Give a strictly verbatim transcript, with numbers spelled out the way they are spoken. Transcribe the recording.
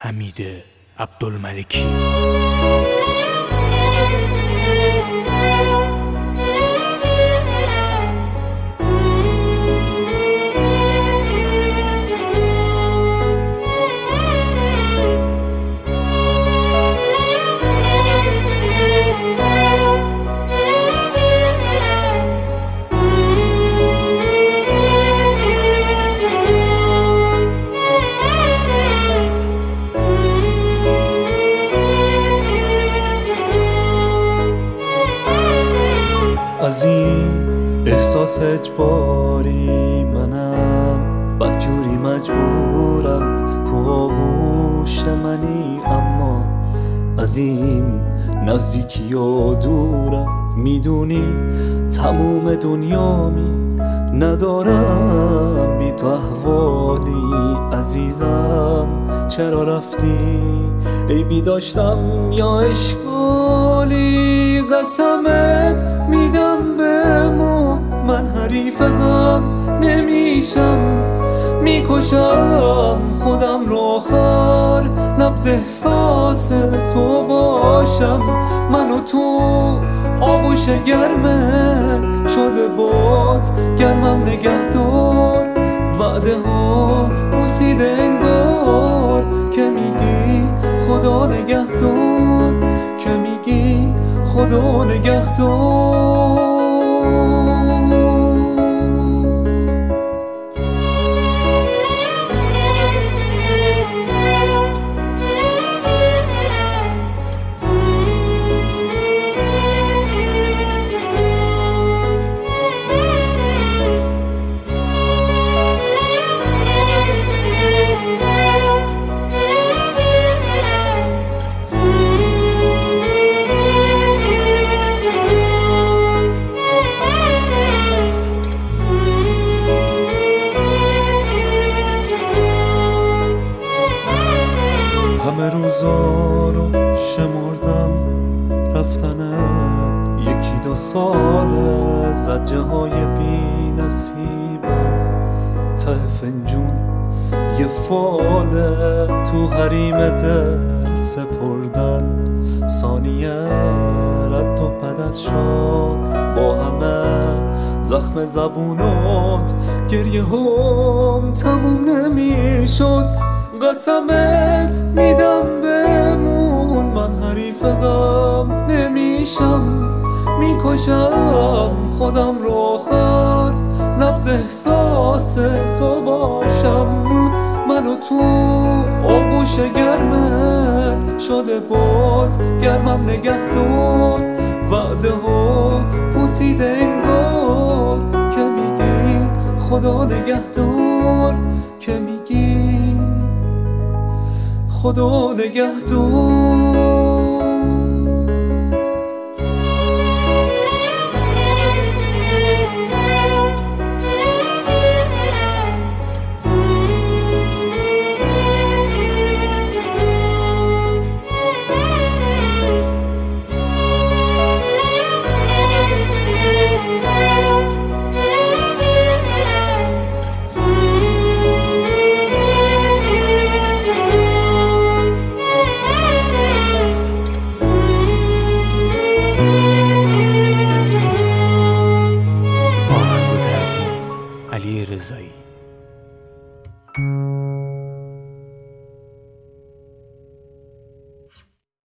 حمید عبدالملکی. از این احساس اجباری منم بدجوری مجبورم، تو آغوش منی اما از این نزدیکی و دورم. میدونی تموم دنیامی ندارم بی تو احوالی عزیزم. چرا رفتی؟ عیبی داشتم یا اشکالی؟ قسمت میدم بمون، من حریف هم نمیشم، میکشم خودم رو آخر نبض احساس تو باشم. منو تو آغوش گرمت شده باز گرمم نگهدار، وعده ها پوسیده انگار که میگی خدا نگهدار، که میگی خدا نگهدار. همه روزا رو شمردم رفتنت، یکی دو ساله زجه های بی نصیبم، ته فنجون یه فاله تو حریم دل سپردن. ثانیه رد و بدل شد با همه زخم زبونات، گریه هم تموم نمی شد. قسمت میدم بمون، من حریف غم نمیشم، میکشم خودم رو آخر نبض احساس تو باشم. منو تو آغوش گرمت شده باز گرمم نگهدار، وعده ها پوسیده انگار که میگی خدا نگهدار، که میگی خدا نگهدار.